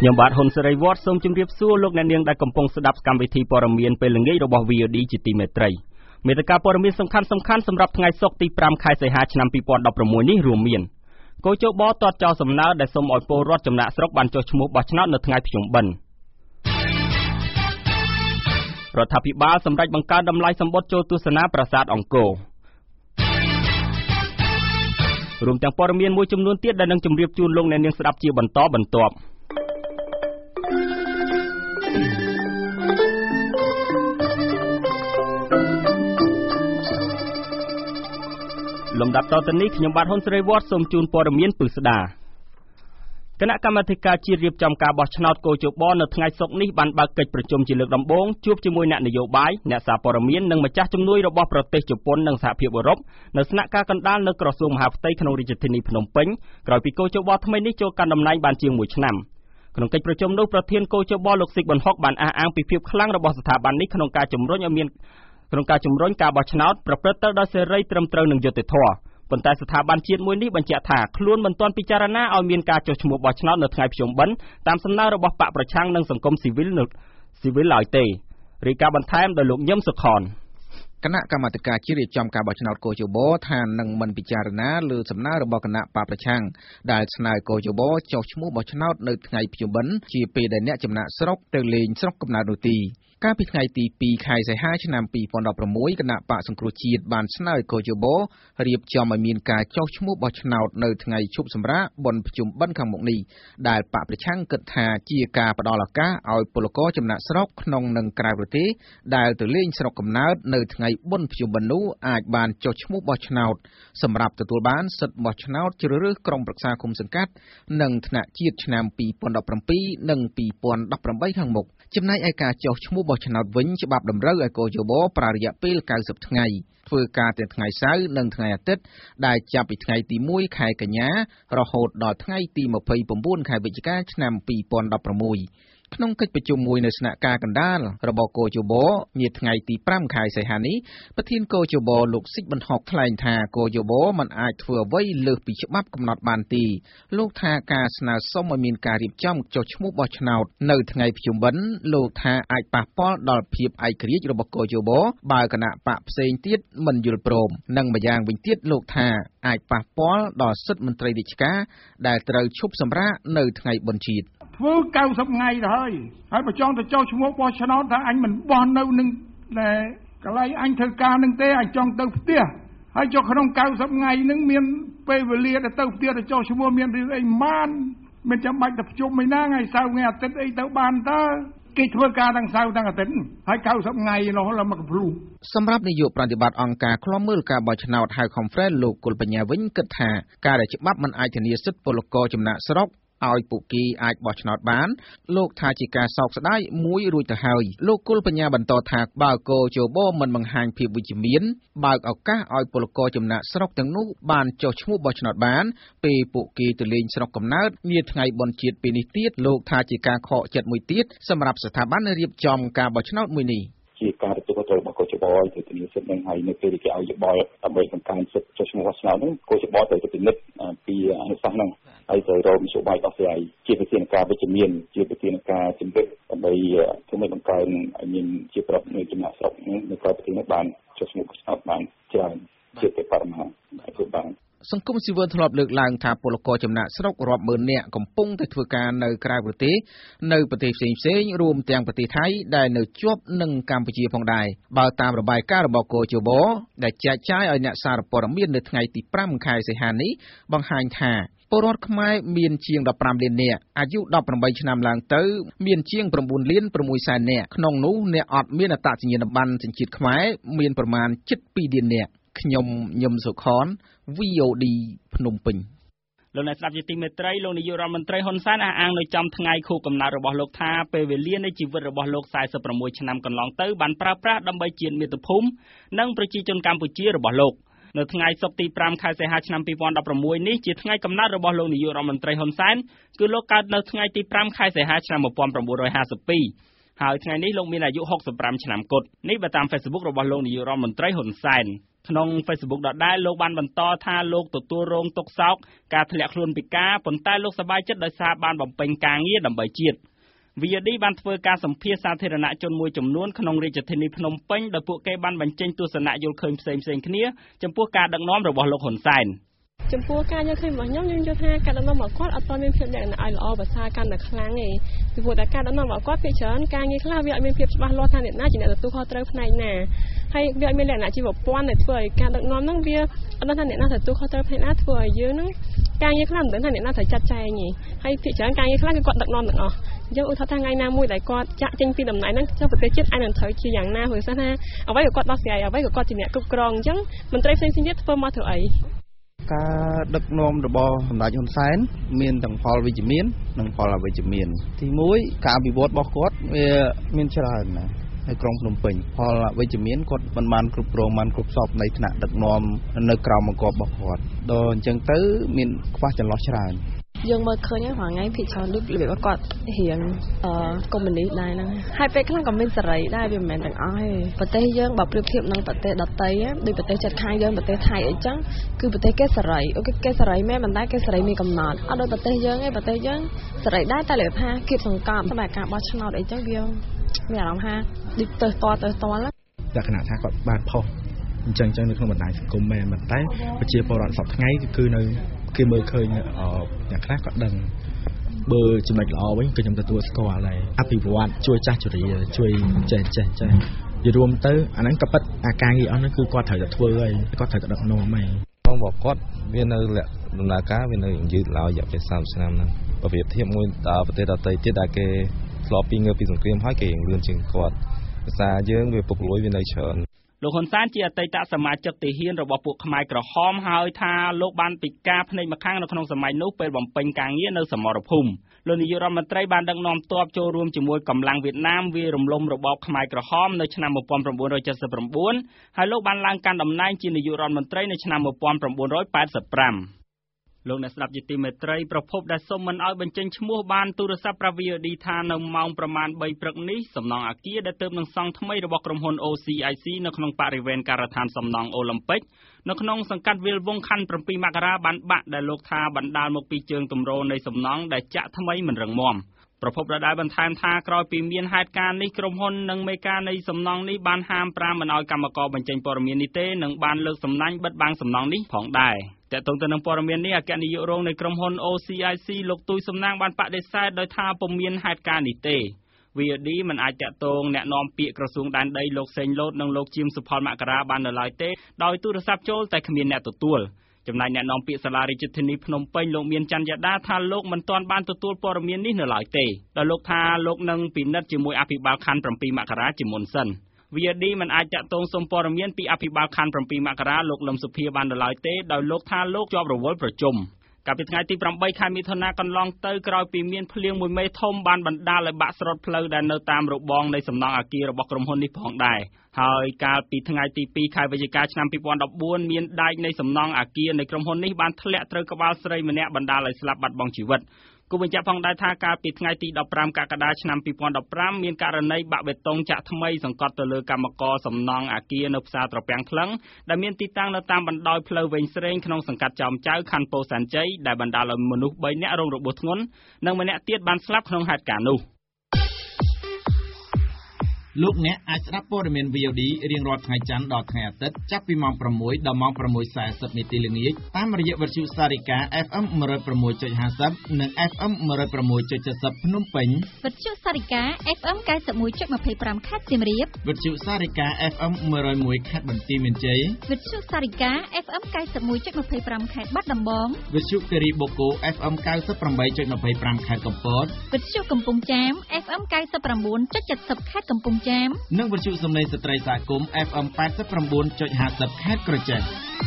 ខ្ញុំបាទហ៊ុនសេរីវត្តសូមជម្រាបសួរលោកអ្នកនាងដែលកំពុងស្ដាប់កម្មវិធីព័ត៌មានពេលល្ងាចរបស់ VOD ជាទីមេត្រីមេត្តាព័ត៌មានសំខាន់ៗសម្រាប់ថ្ងៃសុក្រទី5ខែសីហាឆ្នាំ2016នេះរួមមានកោជបទាត់ចោលសំណើដែលសូមឲ្យពលរដ្ឋចំណាក់ស្រុកបានចុះឈ្មោះបោះឆ្នោតនៅថ្ងៃភ្ជុំបិណ្ឌរដ្ឋាភិបាលសម្រេចបង្កើនតម្លៃសម្បត្តិចូលទស្សនាប្រាសាទអង្គររួមទាំងព័ត៌មានមួយចំនួនទៀតដែលនឹងជម្រាបជូនលោកអ្នកនាងស្ដាប់ជាបន្តបន្ទាប់លំដាប់តទៅនេះខ្ញុំបាទហ៊ុនសេរីវត្តសូមជូនព័ត៌មានពិស្ដាគណៈកម្មាធិការជាតិរៀបចំការបោះឆ្នោតកោជបនៅថ្ងៃសុក្រនេះបានបើកកិច្ចប្រជុំជាលើកដំបូងជួបជាមួយអ្នកនយោបាយអ្នកសារព័ត៌មាននិងម្ចាស់ជំនួយរបស់ប្រទេសជប៉ុននិងសហភាពអឺរ៉ុបនៅស្នាក់ការកណ្ដាលនៅក្រសួងមហាផ្ទៃក្នុងរាជធានីភ្នំពេញក្រោយពីកោជបថ្មីនេះចូលកាន់តំណែងបានជាង1ឆ្នាំក្នុងកិច្ចប្រជុំនោះប្រធានកោជបលោកស៊ីកប៊ុនហុកបានអះអាងពីភាពខ្លាំងរបស់ស្ថាប័ននេះក្នុងការជំរុញការបោះឆ្នោតប្រព្រឹត្តទៅដោយសេរីត្រឹមត្រូវនិងយុត្តិធម៌ប៉ុន្តែស្ថាប័នជាតិមួយនេះបញ្ជាក់ថាខ្លួនមិនទាន់ពិចារណាឲ្យមានការចុះឈ្មោះបោះឆ្នោតនៅថ្ងៃភ្ជុំបិណ្ឌតាមសំណើរបស់បកប្រឆាំងនិងសង្គមស៊ីវិលឡើយទេរាយការណ៍បន្ថែមដោយលោកញឹមសុខនគណៈកម្មាធិការជាតិរៀបចំការបោះឆ្នោតកោជបថានឹងមិនពិចារណាលើសំណើរបស់គណៈបកប្រឆាំងដែលស្នើកោជបចុះឈ្មោះបោះឆ្នោតនៅថ្ងៃភ្ជុំបិណ្ឌជាពេលដែលអ្នកចំណាក់ស្រុកទៅលេងស្រុកកំណើតនោះទីកាលពីថ្ងៃទី2ខែសីហាឆ្នាំ2016គណៈបកសង្គ្រោះជាតិបានស្នើឲ្យកោជបរៀបចំឲ្យមានការចុះឈ្មោះបោះឆ្នោតនៅថ្ងៃឈប់សម្រាកបុណ្យភ្ជុំបិណ្ឌខាងមុខនេះដែលបកប្រឆាំងគិតថាជាការផ្ដល់ឱកាសឲ្យពលករចំណាក់ស្រុកក្នុងនិងក្រៅប្រទេសដែលទៅលេងស្រុកកំណើតនៅថ្ងៃបុណ្យភ្ជុំបិណ្ឌនោះអាចបានចុះឈ្មោះបោះឆ្នោតសម្រាប់ទទួលបានសិទ្ធិបោះឆ្នោតជ្រើសរើសក្រុមប្រឹក្សាគុំសង្កាត់និងថ្នាក់ជាតិឆ្នាំ2017និង2018ខាងមុខចំណែកឯការចុះឈ្មោះបោះឆ្នោតវិញច្បាប់តម្រូវឲ្យកោជបប្រើរយៈពេល90ថ្ងៃធ្វើការទាំងថ្ងៃសៅរ៍និងថ្ងៃអាទិត្យដែលចាប់ពីថ្ងៃទី1ខែកញ្ញារហូតដល់ថ្ងៃទី29ខែវិច្ឆិកាឆ្នាំ2016ក្នុងកិច្ចប្រជុំមួយនៅស្នាក់ការកណ្ដាលរបស់កោជបនាថ្ងៃទី5ខែសីហានេះប្រធានកោជបលោកស៊ីកប៊ុនហុកថ្លែងថាកោជបមិនអាចធ្វើអ្វីលើសពីច្បាប់កំណត់បានទេលោកថាការស្នើសុំឲ្យមានការរៀបចំចុះឈ្មោះបោះឆ្នោតនៅថ្ងៃភ្ជុំបិណ្ឌលោកថាអាចប៉ះពាល់ដល់ភាពឯករាជ្យរបស់កោជបបើគណៈបកផ្សេងទៀតមិនយល់ព្រមនិងម្យ៉ាងវិញទៀតលោកថាអាចប៉ះពាល់ដល់សិទ្ធិមន្ត្រីរាជការដែលត្រូវឈប់សម្រាកនៅថ្ងៃបុណ្យជាតិធ្វើ90ថ្ងៃទៅហើយបើចង់ទៅចុះឈ្មោះបោះឆ្នោតថាអញមិនបោះនៅនឹងកន្លែងអញធ្វើការនឹងទេអញចង់ទៅផ្ទះហើយចុះក្នុង90ថ្ងៃនឹងមានពេលវេលាទៅផ្ទះទៅចុះឈ្មោះមានរឿងអីមិនមិនចាំបាច់ទៅប្រជុំឯណាថ្ងៃសៅរ៍ថ្ងៃអាទិត្យអីទៅបានតើគេធ្វើការទាំងសៅរ៍ទាំងអាទិត្យហើយ90ថ្ងៃនោះឡើងមកកំភ្លូសម្រាប់នាយកប្រតិបត្តិអង្គការឃ្លាំមើលការបោះឆ្នោតហៅ Conference លោកគុលបញ្ញាវិញគិតថាការដែលច្បាប់មិនអាចធានាសិទ្ធិពលករចំណាក់ស្រុកឲ្យពួកគេអាចបោះឆ្នោតបានលោកថាជាការសោកស្ដាយមួយរួចទៅហើយលោកគុលបញ្ញាបន្តថាបើកោជបមិនបង្ហាញភាពវិជ្ជមានបើកឱកាសឲ្យពលករចំណាក់ស្រុកទាំងនោះបានចុះឈ្មោះបោះឆ្នោតបានពេលពួកគេទៅលេងស្រុកកំណើតនាថ្ងៃបុណ្យជាតិពេលនេះទៀតលោកថាជាការខកចិត្តមួយទៀតសម្រាប់ស្ថាប័នរៀបចំការបោះឆ្នោតមួយនេះជាការទទួលខុសត្រូវរបស់កោជបទៅធានាសិទ្ធិនឹងហើយនៅពេលដែលគេឲ្យយោបល់ដើម្បីបង្កើនសិទ្ធិចុះឈ្មោះបោះឆ្នោតនោះកោជបត្រូវទៅពិនិត្យពីអនុសាសន៍ហ្នឹងហើយត្រូវរកមធ្យោបាយដោះស្រាយជាវិធានការវិជ្ជមានជាវិធានការជំរុញដើម្បីធ្វើឲ្យបង្កើនឲ្យមានជាប្រដ្ឋនៅចំណាក់ស្រុកនៅក្រៅប្រទេសនេះបានចុះឈ្មោះបោះឆ្នោតបានច្រើនជាទៅបរិមាណធ្វើបានសង្គមស៊ីវិលធ្លាប់លើកឡើងថាពលករចំណាក់ស្រុករាប់ម៉ឺននាក់កំពុងតែធ្វើការនៅក្រៅប្រទេសនៅប្រទេសផ្សេងៗរួមទាំងប្រទេសថៃដែលនៅជាប់នឹងកម្ពុជាផងដែរបើតាមរបាយការណ៍របស់កោជបដែលចែកចាយឲ្យអ្នកសារព័ត៌មាននៅថ្ងៃទី5ខែសីហានេះបង្ហាញថាពលរដ្ឋខ្មែរមានជាង15លាននាក់អាយុ18ឆ្នាំឡើងទៅមានជាង9លាន6សែននាក់ក្នុងនោះអ្នកអត់មានអត្តសញ្ញាណប័ណ្ណសញ្ជាតិខ្មែរមានប្រមាណជិត2លាននាក់ខ្ញុំញឹមសុខន VOD ភ្នំពេញលោកអ្នកស្ដាប់ជាទីមេត្រីលោកនាយករដ្ឋមន្ត្រីហ៊ុនសែនអះអាងនៅចំថ្ងៃខួបកំណើតរបស់លោកថាពេលវេលានៃជីវិតរបស់លោក46ឆ្នាំកន្លងទៅបានប្រើប្រាស់ដើម្បីជាតិមាតុភូមិនិងប្រជាជនកម្ពុជារបស់លោកនៅថ្ងៃសុក្រទី5ខែសីហាឆ្នាំ2016នេះជាថ្ងៃកំណើតរបស់លោកនាយករដ្ឋមន្ត្រីហ៊ុនសែនគឺលោកកើតនៅថ្ងៃទី5ខែសីហាឆ្នាំ1952ហើយថ្ងៃនេះលោកមានអាយុ65ឆ្នាំគត់នេះបើតាម Facebook របស់លោកនាយករដ្ឋមន្ត្រីហ៊ុនសែនក្នុង Facebook ដដែលលោកបានបន្តថាលោកទទួលរងទុក្ខសោកការធ្លាក់ខ្លួនពិការប៉ុន្តែលោកសប្បាយចិត្តដោយសារបានបំពេញការងារដើម្បីជាតិ VOD បានធ្វើការសម្ភាសន៍សាធារណជនមួយចំនួនក្នុងរាជធានីភ្នំពេញដោយពួកគេបានបញ្ចេញទស្សនៈយល់ឃើញផ្សេងៗគ្នាចំពោះការដឹកនាំរបស់លោកហ៊ុនសែនចំពោះការយល់ឃើញរបស់ខ្ញុំយល់ថាការដឹកនាំរបស់គាត់អត់ទាន់មានភាពលក្ខណៈឲ្យល្អប្រសើរកាន់តែខ្លាំងទេពីព្រោះតែការដឹកនាំរបស់គាត់ភាគច្រើនការងារខ្លះវាអត់មានភាពច្បាស់លាស់ថាអ្នកណាជាអ្នកទទួលខុសត្រូវផ្នែកណាហើយវាអត់មានលក្ខណៈជីវប្រព័ន្ធដែលធ្វើឲ្យការដឹកនាំហ្នឹងវាអត់ដឹងថាអ្នកណាទទួលខុសត្រូវផ្នែកណាធ្វើឲ្យយើងហ្នឹងការងារខ្លះមិនដឹងថាអ្នកណាត្រូវចាត់ចែងទេហើយភាគច្រើនការងារខ្លះគឺគាត់ដឹកនាំទាំងអស់យើងឧទាហរណ៍ថាថ្ងៃណាមួយដែលគាត់ចាក់ចេញពីតំណែងហ្នឹងចុះប្រទេសជាតិអាចនឹងត្រូវជាយ៉ាងណាព្រោះថាអ្វីក៏គាត់ដោះស្រាយអ្វីក៏គាត់ជាអ្នកគ្រប់គ្រងអញ្ចឹងមន្ត្រីផ្សេងៗទៀតធ្វើមកធ្វើអីការដឹកនាំរបស់សម្ដេចហ៊ុនសែនមានទាំងផលវិជ្ជមាននិងផលអវិជ្ជមានទី1ការអភិវឌ្ឍរបស់គាត់វាមានច្រើនណាស់នៅក្រុងភ្នំពេញផលអវិជ្ជមានគាត់មិនបានគ្រប់គ្រងបានគ្រប់សពនៃថ្នាក់ដឹកនាំនៅក្រោមបង្គាប់របស់គាត់ដល់អញ្ចឹងទៅមានខ្វះចន្លោះច្រើនយើងមើលឃើញហ្នឹងថ្ងៃភាគច្រើនដូចរបៀបគាត់រៀងកុម្មុយនីសដែរហ្នឹងហើយពេលខ្លះក៏មានសេរីដែរវាមិនមែនទាំងអស់ទេប្រទេសយើងបើប្រៀបធៀបនឹងប្រទេសដទៃដូចប្រទេសជិតខាងយើងប្រទេសថៃអីចឹងគឺប្រទេសគេសេរីអូគេសេរីមែនប៉ុន្តែគេសេរីមានកំណត់អត់ដូចប្រទេសយើងទេប្រទេសយើងសេរីដែរតែលើថាគៀបសង្កត់តែការបោះឆ្នោតអីចឹងវាមានអារម្មណ៍ថាដូចទៅតលលក្ខណៈថាគាត់បានផុសអញ្ចឹងនៅក្នុងបណ្ដាញសង្គមមែនតែប្រជាពលរដ្ឋសពថ្ងៃគឺនៅគេមើលឃើញអ្នកខ្លះក៏ដឹងបើចំណុចល្អវិញគឺខ្ញុំទទួលស្គាល់ដែរអភិវឌ្ឍជួយចាស់ជរាជួយចេះនិយាយរួមទៅអាហ្នឹងក៏ប៉ិតអាការងារអស់ហ្នឹងគឺគាត់ត្រូវតែធ្វើហើយគាត់ត្រូវតែដឹកនាំហើយបងរបស់គាត់វានៅដំណើរការវានៅយឺតឡើយរយៈពេល30ឆ្នាំហ្នឹងបើប្រៀបធៀបមួយដល់ប្រទេសដទៃទៀតដែលគេធ្លាប់ពីងើបពីសង្គ្រាមហើយគេរៀងលឿនជាងគាត់ភាសាយើងវាពុករលួយវានៅច្រើនលោកហ៊ុនសែនជាអតីតសមាជិកទាហានរបស់ពួកខ្មែរក្រហមហើយថាលោកបានពិការភ្នែកម្ខាងនៅក្នុងសម័យនោះពេលបំពេញការងារនៅសមរភូមិលោកនាយករដ្ឋមន្ត្រីបានដឹកនាំទ័ពចូលរួមជាមួយកម្លាំងវៀតណាមវាយរំលំរបបខ្មែរក្រហមនៅឆ្នាំ 1979 ហើយលោកបានឡើងកាន់តំណែងជានាយករដ្ឋមន្ត្រីនៅឆ្នាំ 1985 លោកអ្នកស្ដាប់ជាទីមេត្រីប្រពន្ធដែលសុំមិនឲ្យបញ្ចេញឈ្មោះបានទូរស័ព្ទប្រាប់ VOD ថានៅម៉ោងប្រមាណ 3 ព្រឹកនេះសំណង់អគារដែលទើបនឹងសង់ថ្មីរបស់ក្រុមហ៊ុន OCIC នៅក្នុងបរិវេណការដ្ឋានសំណង់អូឡ িম্প ិកនៅក្នុងសង្កាត់វាលវង្សខណ្ឌ 7 មករាបានបាក់ដែលលោកថាបណ្ដាលមកពីជើងទម្រនៃសំណង់ដែលចាក់ថ្មីមិនរឹងមាំប្រពន្ធដដែលបន្ថែមថាក្រោយពីមានហេតុការណ៍នេះក្រុមហ៊ុននិងមេការនៃសំណង់នេះបានហាមប្រាមមិនឲ្យកម្មករបញ្ចេញព័ត៌មាននេះទេនិងបានលើកសំណាញ់បិទបាំងសំណង់នេះផងដែរតែតើទៅនឹងព័ត៌មាននេះអគ្គនាយករងនៃក្រុមហ៊ុន OCIC លោកទូយសំណាងបានបដិសេធដោយថាពុំមានហេតុការណ៍នេះទេ VOD មិនអាចតាក់ទងแนะនាំពាក្យក្រសួងដែនដីលោកសេងលូតនិងលោកជាមសុផលមករាបាននៅឡើយទេដោយទូរស័ព្ទចូលតែគ្មានអ្នកទទួលចំណែកអ្នកនាំពាក្យសាលារាជធានីភ្នំពេញលោកមានច័ន្ទយ៉ាដាថាលោកមិនទាន់បានទទួលព័ត៌មាននេះនៅឡើយទេដោយលោកថាលោកនឹងពិនិត្យជាមួយអភិបាលខណ្ឌ 7 មករាជាមុនសិន VOD មិនអាចតាក់ទងសុំព័ត៌មានពីអភិបាលខណ្ឌ 7 មករាលោកលឹមសុភាបាននៅឡើយទេដោយលោកថាលោកជាប់រវល់ប្រជុំកាលពីថ្ងៃទី 8 ខែមិថុនាកន្លងទៅក្រោយពីមានភ្លៀងមួយមេធំបានបណ្ដាលឲ្យបាក់ស្រុតផ្លូវដែលនៅតាមរបងនៃសំណង់អគាររបស់ក្រុមហ៊ុននេះផងដែរហើយកាលពីថ្ងៃទី 2 ខែវិច្ឆិកាឆ្នាំ 2014 មានដែកនៃសំណង់អគារនៃក្រុមហ៊ុននេះបានធ្លាក់ត្រូវក្បាលស្រីម្នាក់បណ្ដាលឲ្យស្លាប់បាត់បង់ជីវិតគូបញ្ជាក់ផងដែរថាកាលពីថ្ងៃទី 15 កក្កដាឆ្នាំ 2015 មានករណីបាក់បេតុងចាក់ថ្មីសង្កត់ទៅលើកម្មករសំណង់អគារនៅផ្សារត្រពាំងខ្លឹងដែលមានទីតាំងនៅតាមបណ្ដោយផ្លូវវែងស្រេងក្នុងសង្កាត់ចោមចៅខណ្ឌពោធិ៍សែនជ័យដែលបណ្ដាលឲ្យមនុស្ស 3 នាក់រងរបួសធ្ងន់និងម្នាក់ទៀតបានស្លាប់ក្នុងហេតុការណ៍នោះលោកអ្នកអាចស្ដាប់ព័ត៌មាន VOD រៀងរាល់ថ្ងៃច័ន្ទដល់ថ្ងៃអាទិត្យចាប់ពីម៉ោង 6 ដល់ម៉ោង 6:40 នាទីល្ងាចតាមរយៈវិទ្យុសារិកា FM 106.50 និង FM 106.70 ភ្នំពេញវិទ្យុសារិកា FM 91.25 ខេត្តសៀមរាបវិទ្យុសារិកា FM 101 ខេត្តបន្ទាយមានជ័យវិទ្យុសារិកា FM 91.25 ខេត្តបាត់ដំបងវិទ្យុគិរីបូកូ FM 98.25 ខេត្តកំពតវិទ្យុកំពង់ចាម FM 99.70 ខេត្តកំពង់ចាមនិងវិទ្យុសំឡេងស្ត្រីសហគមន៍ FM 89.50 ខេត្តក្រចេះ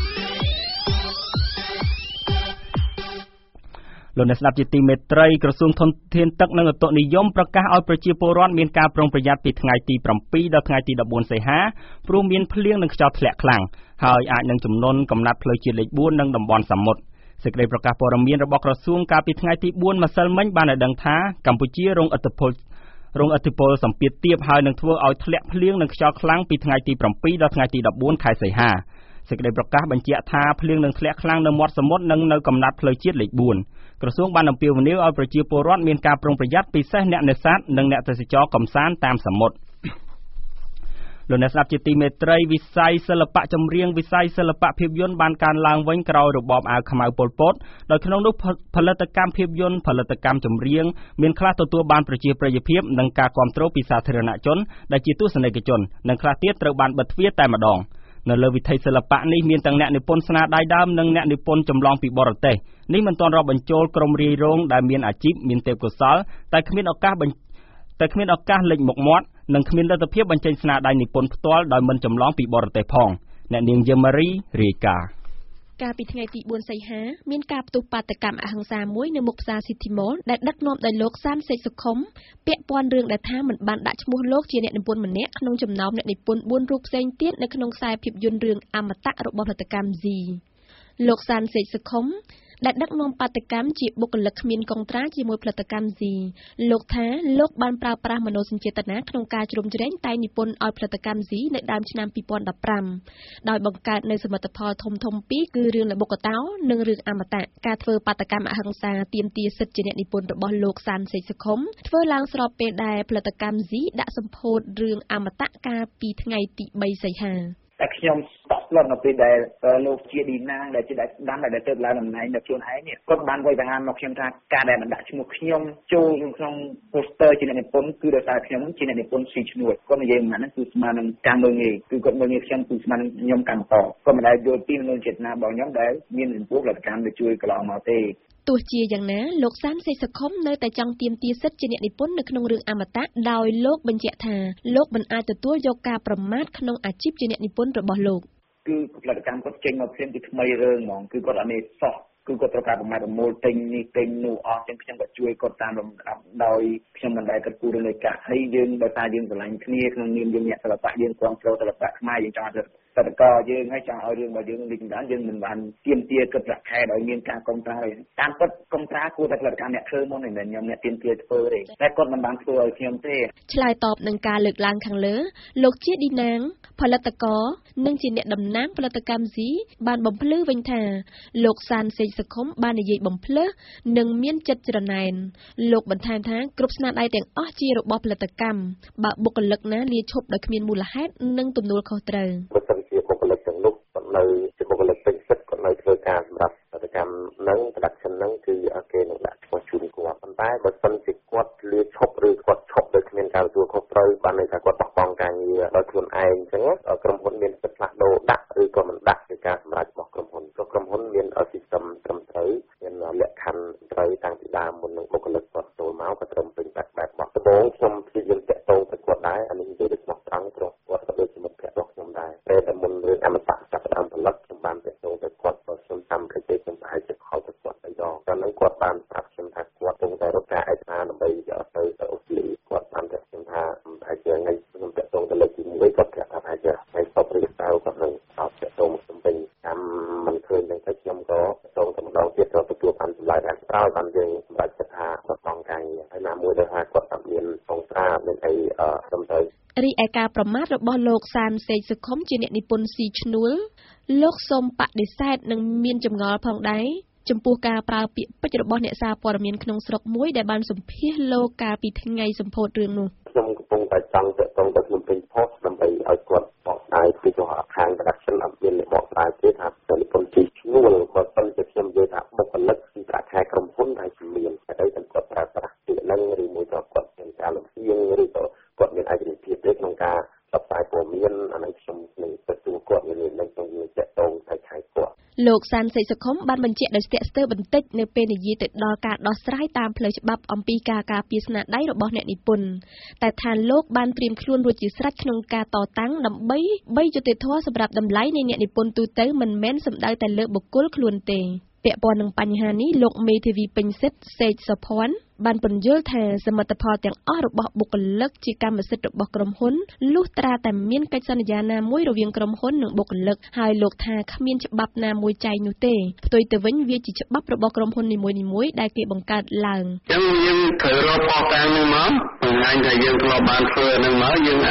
លោកអ្នកស្ដាប់ជាទីមេត្រីក្រសួងធនធានទឹកនិងឧតុនិយមប្រកាសឲ្យប្រជាពលរដ្ឋមានការប្រុងប្រយ័ត្នពីថ្ងៃទី 7 ដល់ថ្ងៃទី 14 សីហាព្រោះមានភ្លៀងនិងខ្យល់ធ្លាក់ខ្លាំងហើយអាចនឹងជំនន់កំណត់ផ្លូវជាតិលេខ 4 និងតំបន់សមុទ្រសេចក្តីប្រកាសព័ត៌មានរបស់ក្រសួងកាលពីថ្ងៃទី 4 ម្សិលមិញបានឲ្យដឹងថាកម្ពុជារងឥទ្ធិពលសម្ពាធទាបហើយនឹងធ្វើឲ្យធ្លាក់ភ្លៀងនិងខ្យល់ខ្លាំងពីថ្ងៃទី 7 ដល់ថ្ងៃទី 14 ខែសីហាសេចក្តីប្រកាសបញ្ជាក់ថាភ្លៀងនឹងធ្លាក់ខ្លាំងនៅមាត់សមុទ្រនិងនៅកំណាត់ផ្លូវជាតិលេខ 4 ក្រសួងបានអំពាវនាវឲ្យប្រជាពលរដ្ឋមានការប្រុងប្រយ័ត្នពិសេសអ្នកនេសាទនិងអ្នកទេសចរកំសាន្តតាមសមុទ្រលោកអ្នកស្ដាប់ជាទីមេត្រីវិស័យសិល្បៈចម្រៀងវិស័យសិល្បៈភាពយន្តបានកើនឡើងវិញក្រោយរបបអាវខ្មៅប៉ុលពតដោយក្នុងនោះផលិតកម្មភាពយន្តផលិតកម្មចម្រៀងមានខ្លះទទួលបានប្រជាប្រិយភាពនិងការគាំទ្រពីសាធារណជនដែលជាទស្សនិកជននិងខ្លះទៀតត្រូវបានបិទទ្វារតែម្ដងនៅលើវិថីសិល្បៈនេះមានទាំងអ្នកនិពន្ធស្នាដៃដើមនិងអ្នកនិពន្ធចម្លងពីបរទេសនេះមិនទាន់រាប់បញ្ចូលក្រុមរាយរងដែលមានអាជីពមានទេពកោសល្យតែគ្មានឱកាសលេចមុខមាត់និងគ្មានលទ្ធភាពបញ្ចេញស្នាដៃនិពន្ធផ្ទាល់ដោយមិនចម្លងពីបរទេសផងអ្នកនាងយឹមម៉ារីរាយការណ៍កាលពីថ្ងៃទី4សីហាមានការផ្ទុះបាតកម្មអហិង្សាមួយនៅមុខផ្សារ City Mall ដែលដឹកនាំដោយលោកសានសេកសុខុមពាក់ព័ន្ធរឿងដែលថាមិនបានដាក់ឈ្មោះលោកជាអ្នកនិពន្ធម្នាក់ក្នុងចំណោមអ្នកនិពន្ធ4រូបផ្សេងទៀតនៅក្នុងខ្សែភាពយន្តរឿងអមតៈរបស់ផលិតកម្ម Z លោកសានសេកសុខុមដែលដឹកនាំបាតកម្មជាបុគ្គលិកគ្មានកុងត្រាជាមួយផលិតកម្ម Z លោកថាលោកបានប្រើប្រាស់មនោសញ្ចេតនាក្នុងការជ្រោមជ្រែងតែងនិពន្ធឲ្យផលិតកម្ម Z នៅដើមឆ្នាំ2015ដោយបង្កើតនៅសមិទ្ធផលធំៗពីរគឺរឿងល្បុក្កតោនិងរឿងអមតៈការធ្វើបាតកម្មអហិង្សាទាមទារសិទ្ធិជាអ្នកនិពន្ធរបស់លោកសានសេកសុខុមធ្វើឡើងស្របពេលដែលផលិតកម្ម Z ដាក់សម្ពោធរឿងអមតៈកាលពីថ្ងៃទី3សីហាតែខ្ញុំស្ដាប់ស្លុតនៅពេលដែលលោកជាឌីណាងដែលជាដាច់ស្ដាំដែលទៅឡើងតំណែងនៅខ្លួនឯងនេះគាត់បានវាយបង្ហាញមកខ្ញុំថាការដែលមិនដាក់ឈ្មោះខ្ញុំចូលក្នុង poster ជាអ្នកនិពន្ធគឺដោយសារខ្ញុំជាអ្នកនិពន្ធស៊ីឈ្នួលគាត់និយាយមិនហ្នឹងគឺស្មើនឹងការមើលងាយគឺគាត់មើលងាយខ្ញុំគឺស្មើនឹងខ្ញុំកម្មករគាត់មិនដែលយល់ពីមនោសញ្ចេតនារបស់ខ្ញុំដែលមានចំពោះផលិតកម្មដែលជួយកន្លងមកទេទោះជាយ៉ាងណាលោកសានសេកសុខុមនៅតែចង់ទាមទារសិទ្ធិជាអ្នកនិពន្ធនៅក្នុងរឿងអមតៈដោយលោកបញ្ជាក់ថាលោកមិនអាចទទួលយកការប្រមាថក្នុងអាជីពជាអ្នកនិពន្ធរបស់លោកគឺផលិតកម្មគាត់ចេញមកភ្លាមពីថ្មីរឿងហ្មងគឺគាត់អត់មានសោះគឺគាត់ត្រូវការប្រមាថប្រមូលទិញនេះទិញនោះអស់ចឹងខ្ញុំក៏ជួយគាត់តាមលំដាប់ដោយខ្ញុំមិនដែលគិតគូររឿងនៃការហើយយើងដោយសារយើងស្រឡាញ់គ្នាក្នុងនាមយើងអ្នកសិល្បៈយើងគ្រប់គ្រងសិល្បៈខ្មែរយើងចង់ឲ្យសិល្បករយើងហើយចង់ឲ្យរឿងរបស់យើងរីកចម្រើនយើងមិនបានទាមទារគិតប្រាក់ខែដោយមានការគ្រប់គ្រងទេតាមពិតគ្រប់គ្រងគួរតែផលិតកម្មអ្នកធ្វើមុនមិនមែនខ្ញុំអ្នកទាមទារធ្វើទេតែគាត់មិនបានធ្វើឲ្យខ្ញុំទេឆ្លើយតបនឹងការលើកឡើងខាងលើលោកជាឌីណាងផលិតករនិងជាអ្នកតំណាងផលិតកម្ម Z បានបំភ្លឺវិញថាលោកសានសេកសុខុមបាននិយាយបំភ្លើសនិងមានចិត្តច្រណែនលោកបន្ថែមថាគ្រប់ស្នាដៃទាំងអស់ជារបស់ផលិតកម្មបើបុគ្គលិកណាលាឈប់ដោយគ្មានមូលហេតុនិងទំនួលខុសត្រូវបើសិនជាបុគ្គលិកទាំងនោះគាត់នៅជាបុគ្គលិកពេញសិទ្ធិគាត់នៅធ្វើការសម្រាប់ផលិតកម្មនឹង production នឹងគឺគេនឹងដាក់ឈ្មោះជូនគាត់ប៉ុន្តែបើសិនជាគាត់លាឈប់ឬគាត់ឈប់ដោយគ្មានការទទួលខុសត្រូវបានន័យថាគាត់បោះបង់ការងារដោយខ្លួនឯងអញ្ចឹងក្រុមហ៊ុនមានសិទ្ធិផ្លាស់ប្ដូរដាក់ឬក៏មិនដាក់ជាការសម្រេចរបស់ក្រុមហ៊ុនក៏ក្រុមហ៊ុនមានsystem ត្រឹមត្រូវមានលក្ខខណ្ឌត្រូវតាំងពីដើមមុននឹងបុគ្គលិកគាត់ចូលមកក៏ត្រឹមពេញបែបរបស់ដំបូងខ្ញុំព្យាយាមតាក់ទងទៅគាត់ដែរអានេះនិយាយដូចស្មោះត្រង់ព្រោះគាត់ក៏ដូចជាមិត្តភក្តិរបស់ខ្ញុំដែរពេលតែមុនរឿងអមតៈចាប់ដើមផលិតខ្ញុំបានតាក់ទងទៅគាត់ក៏ខ្ញុំតាមប្រទេសខ្ញុំប្រហែលជាខលទៅគាត់ទៅដល់តែនឹងគាត់បានប្រាប់ខ្ញុំថាគាត់គង់តែរកការឯកសារដើម្បីយកទៅអូស្ត្រាលីគាត់បានតាក់ខ្ញុំថាប្រហែលជាថ្ងៃខ្ញុំតាក់ទងទៅលើកទី1គាត់ប្រាប់ថាប្រហែលជាថ្ងៃសប្តាហ៍ឬសៅរ៍គាត់នឹងតបតាក់ទងមកខ្ញុំវិញតាមមិនឃើញចឹងទៅខ្ញុំក៏តាក់ទងតែម្ដងទៀតក៏ទទួលបានចម្លើយដែរក្រោយបានយើងសម្រេចចិត្តថាគាត់បង់ការងារហើយណាមួយដែលថាគាត់អត់មានកុងត្រាមានអីត្រឹមត្រូវរីឯការប្រមាថរបស់លោកសានសេកសុខុមជាអ្នកនិពន្ធស៊ីឈ្នួលលោកសូមបដិសេធនិងមានចម្ងល់ផងដែរចំពោះការប្រើពាក្យពេចន៍របស់អ្នកសារព័ត៌មានក្នុងស្រុកមួយដែលបានសម្ភាសន៍លោកកាលពីថ្ងៃសម្ពោធរឿងនោះខ្ញុំកំពុងតែចង់តាក់ទងទៅខ្ញុំពេញ post ដើម្បីឲ្យគាត់បកស្រាយពីចំហខាង production អត់មានបកស្រាយទេថានិពន្ធស៊ីឈ្នួលបើសិនជាខ្ញុំនិយាយថាបុគ្គលិកពីប្រាក់ខែក្រុមហ៊ុនដែលជាមានតែគាត់ប្រើប្រាស់ពាក្យហ្នឹងឬមួយក៏គាត់មានការលំអៀងឬក៏គាត់មានឯករាជ្យភាពទេក្នុងការផ្សព្វផ្សាយព័ត៌មានអានេះខ្ញុំនឹងទទួលគាត់មាននឹងក្នុងតាក់ទងតែខែគាត់លោកសានសេកសុខុមបានបញ្ជាក់ដោយស្ទាក់ស្ទើរបន្តិចនៅពេលនិយាយទៅដល់ការដោះស្រាយតាមផ្លូវច្បាប់អំពីការការពារស្នាដៃរបស់អ្នកនិពន្ធតែថាលោកបានត្រៀមខ្លួនរួចជាស្រេចក្នុងការតតាំងដើម្បីយុត្តិធម៌សម្រាប់តម្លៃនៃអ្នកនិពន្ធទូទៅមិនមែនសំដៅតែលើបុគ្គលខ្លួនទេពាក់ព័ន្ធនឹងបញ្ហានេះលោកមេធាវីពេញសិទ្ធសេកសុភ័ណ្ឌបានពន្យល់ថាសមិទ្ធផលទាំងអស់របស់បុគ្គលិកជាកម្មសិទ្ធិរបស់ក្រុមហ៊ុនលុះត្រាតែមានកិច្ចសន្យាណាមួយរវាងក្រុមហ៊ុននិងបុគ្គលិកហើយលោកថាគ្មានច្បាប់ណាមួយចែងនោះទេផ្ទុយទៅវិញវាជាច្បាប់របស់ក្រុមហ៊ុននីមួយៗដែលគេបង្កើតឡើងអញ្ចឹងយើងត្រូវរកផុសតាងនឹងមកបង្ហាញថាយើងធ្លាប់បានធ្វើនឹងមកយើងអាច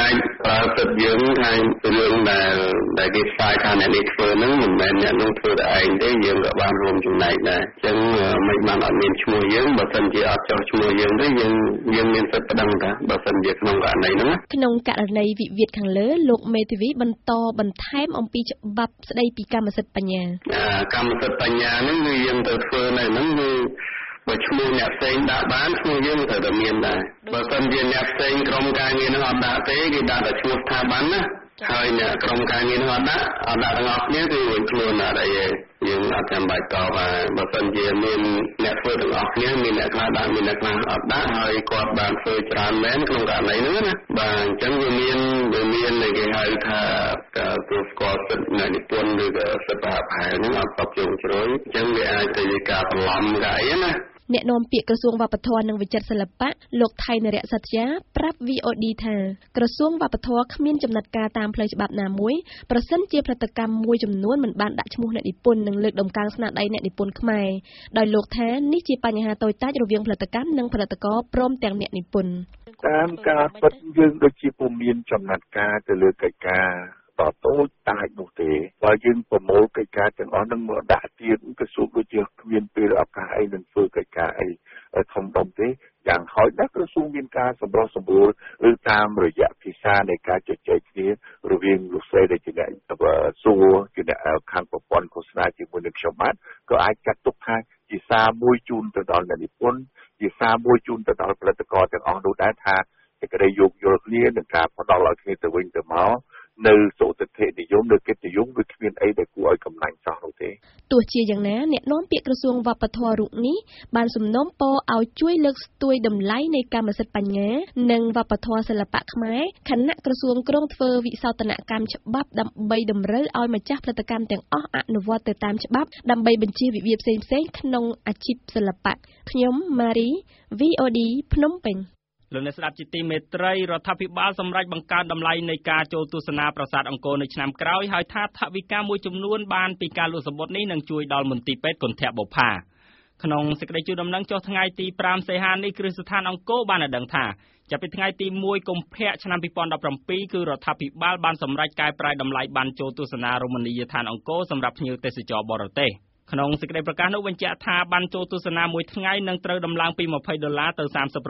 ប្រើសិទ្ធិយើងហើយរឿងដែលគេផ្សាយថាអ្នកនេះធ្វើហ្នឹងមិនមែនអ្នកនោះធ្វើតែឯងទេយើងក៏បានរួមចំណែកដែរអញ្ចឹងមិនបានអត់មានឈ្មោះយើងបើសិនជាអត់ចុះឈ្មោះយើងទេយើងមានសិទ្ធិប្តឹងថាបើសិនជាក្នុងករណីហ្នឹងក្នុងករណីវិវាទខាងលើលោកមេធាវីបន្តបន្ថែមអំពីច្បាប់ស្ដីពីកម្មសិទ្ធិបញ្ញាកម្មសិទ្ធិបញ្ញាហ្នឹងគឺយើងទៅធ្វើនៅហ្នឹងគឺបើឈ្មោះអ្នកផ្សេងដាក់បានឈ្មោះយើងត្រូវតែមានដែរបើសិនជាអ្នកផ្សេងក្រុមការងារនឹងអត់ដាក់ទេគេដាក់តែឈ្មោះស្ថាប័នណាហើយអ្នកក្រុមការងារនឹងអត់ដាក់ទាំងអស់គ្នាគឺវិញខ្លួនអត់អីទេយើងអត់ចាំបាច់តបបើសិនជាមានអ្នកធ្វើទាំងអស់គ្នាមានអ្នកខ្លះដាក់មានអ្នកខ្លះអត់ដាក់ហើយគាត់បានធ្វើច្រើនមែនក្នុងករណីហ្នឹងណាបាទអញ្ចឹងវាមានគេហៅថាទូស្គាល់សិទ្ធិអ្នកនិពន្ធឬក៏សិទ្ធិផែហ្នឹងអត់តបជើងជ្រោយអញ្ចឹងវាអាចទៅជាការបន្លំកាអីណាអ្នកនាំពាក្យក្រសួងវប្បធម៌និងវិចិត្រសិល្បៈលោកថៃនរៈសត្យាប្រាប់ VOD ថាក្រសួងវប្បធម៌គ្មានចំណាត់ការតាមផ្លូវច្បាប់ណាមួយប្រសិនជាផលិតកម្មមួយចំនួនមិនបានដាក់ឈ្មោះអ្នកនិពន្ធនិងលើកដំកើងស្នាដៃអ្នកនិពន្ធខ្មែរដោយលោកថានេះជាបញ្ហាតូចតាចរវាងផលិតកម្មនិងផលិតករព្រមទាំងអ្នកនិពន្ធតាមការពិតយើងដូចជាពុំមានចំណាត់ការទៅលើកិច្ចការតតូចតាចនោះទេបើយើងប្រមូលកិច្ចការទាំងអស់នឹងមកដាក់ទៀតក្រសួងដូចជាគ្មានពេលឱកាសអីនឹងធ្វើកិច្ចការអីធំដុំទេយ៉ាងហោចណាស់ក្រសួងមានការសម្រុះសម្រួលឬតាមរយៈភាសានៃការជជែកគ្នារវាងលោកស្រីដែលជាអ្នកសួរជាអ្នកខាងប្រព័ន្ធឃោសនាជាមួយនឹងខ្ញុំបាទក៏អាចចាត់ទុកថាជាសារមួយជូនទៅដល់អ្នកនិពន្ធជាសារមួយជូនទៅដល់ផលិតករទាំងអស់នោះដែរថាសេចក្តីយោគយល់គ្នានឹងការផ្ដល់ឲ្យគ្នាទៅវិញទៅមកនៅសុទិដ្ឋិនិយមនៅកិត្តិយសវាគ្មានអីដែលគួរឲ្យកំណាញ់សោះនោះទេទោះជាយ៉ាងណាអ្នកនាំពាក្យក្រសួងវប្បធម៌រូបនេះបានសំណូមពរឲ្យជួយលើកស្ទួយតម្លៃនៃកម្មសិទ្ធិបញ្ញានិងវប្បធម៌សិល្បៈខ្មែរខណៈក្រសួងក្រុងធ្វើវិសោធនកម្មច្បាប់ដើម្បីតម្រូវឲ្យម្ចាស់ផលិតកម្មទាំងអស់អនុវត្តទៅតាមច្បាប់ដើម្បីបញ្ជៀសវិវាទផ្សេងៗក្នុងអាជីពសិល្បៈខ្ញុំម៉ារី VOD ភ្នំពេញលោកអ្នកស្ដាប់ជាទីមេត្រីរដ្ឋាភិបាលសម្រេចបង្កើនតម្លៃនៃការចូលទស្សនាប្រាសាទអង្គរនៅឆ្នាំក្រោយហើយថាថវិកាមួយចំនួនបានពីការលក់សំបុត្រនេះនឹងជួយដល់មន្ទីរពេទ្យគន្ធបុប្ផាក្នុងសេចក្តីជូនដំណឹងចុះថ្ងៃទី5សីហានេះគ្រឹះស្ថានអង្គរបានឲ្យដឹងថាចាប់ពីថ្ងៃទី1កុម្ភៈឆ្នាំ2017គឺរដ្ឋាភិបាលបានសម្រេចកែប្រែតម្លៃបានចូលទស្សនារមណីយដ្ឋានអង្គរសម្រាប់ភ្ញៀវទេសចរបរទេសក្នុងសេចក្តីប្រកាសនោះបញ្ជាក់ថាបានចូលទស្សនាមួយថ្ងៃនឹងត្រូវដំឡើងពី$20ទៅ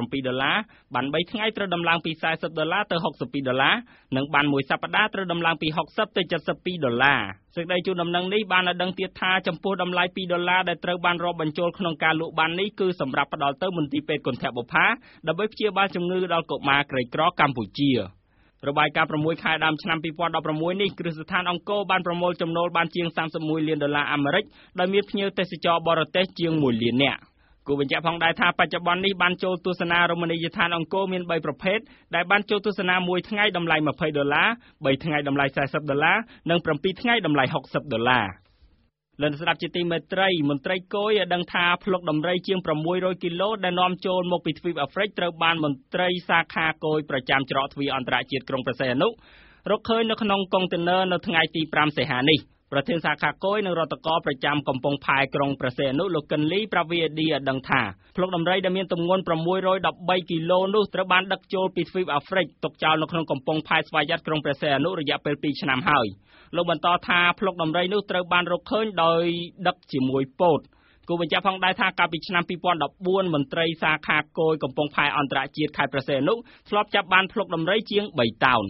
$37បាន3ថ្ងៃត្រូវដំឡើងពី$40ទៅ$62និងបានមួយសប្តាហ៍ត្រូវដំឡើងពី$60ទៅ$72សេចក្តីជូនដំណឹងនេះបានឲ្យដឹងទៀតថាចំពោះតម្លៃ$2ដែលត្រូវបានរាប់បញ្ចូលក្នុងការលក់បាននេះគឺសម្រាប់ផ្ដល់ទៅមន្ទីរពេទ្យគន្ធបុប្ផាដើម្បីព្យាបាលជំងឺដល់កុមារក្រីក្រកម្ពុជារបាយការណ៍6ខែដើមឆ្នាំ2016នេះគ្រឹះស្ថានអង្គរបានប្រមូលចំណូលបានជាង$31លានអាមេរិកដោយមានភ្ញៀវទេសចរបរទេសជាង1លាននាក់គូបញ្ជាក់ផងដែរថាបច្ចុប្បន្ននេះបានចូលទស្សនារមណីយដ្ឋានអង្គរមាន3ប្រភេទដែលបានចូលទស្សនា1ថ្ងៃតម្លៃ$20 3ថ្ងៃតម្លៃ$40និង7ថ្ងៃតម្លៃ$60លោកស្ដាប់ជាទីមេត្រីមន្ត្រីគយឲ្យដឹងថាភ្លុកដំរីជាង600គីឡូដែលនាំចូលមកពីទ្វីបអាហ្វ្រិកត្រូវបានមន្ត្រីសាខាគយប្រចាំច្រកទ្វារអន្តរជាតិក្រុងព្រះសីហនុរកឃើញនៅក្នុងកុងតឺន័រនៅថ្ងៃទី5សីហានេះប្រធានសាខាគយនិងរដ្ឋកោប្រចាំកំពង់ផែក្រុងព្រះសីហនុលោកកិនលីប្រាវីឌីឲ្យដឹងថាភ្លុកដំរីដែលមានទម្ងន់613គីឡូនោះត្រូវបានដឹកចូលពីទ្វីបអាហ្វ្រិកទុកចោលនៅក្នុងកំពង់ផែស្វយ័តក្រុងព្រះសីហនុរយៈពេល2ឆ្នាំហើយលោកបន្តថាភ្លុកដំរីនោះត្រូវបានរកឃើញដោយដឹកជាមួយពោតគូបញ្ជាក់ផងដែរថាកាលពីឆ្នាំ2014មន្ត្រីសាខាគយកំពង់ផែអន្តរជាតិខេត្តព្រះសីហនុធ្លាប់ចាប់បានភ្លុកដំរីជាង3តោន